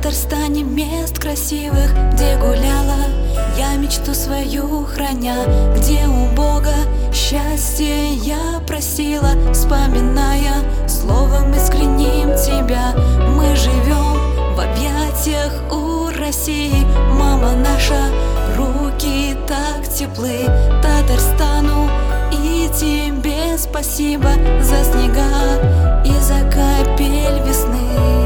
Татарстане мест красивых, где гуляла я мечту свою храня, где у Бога счастье я просила, вспоминая словом искренним тебя. Мы живем в объятиях у России, мама наша, руки так теплы. Татарстану и тебе спасибо за снега и за капель весны.